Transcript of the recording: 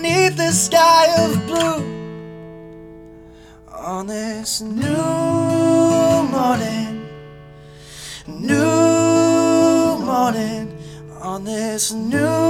beneath the sky of blue. On this new morning, on this new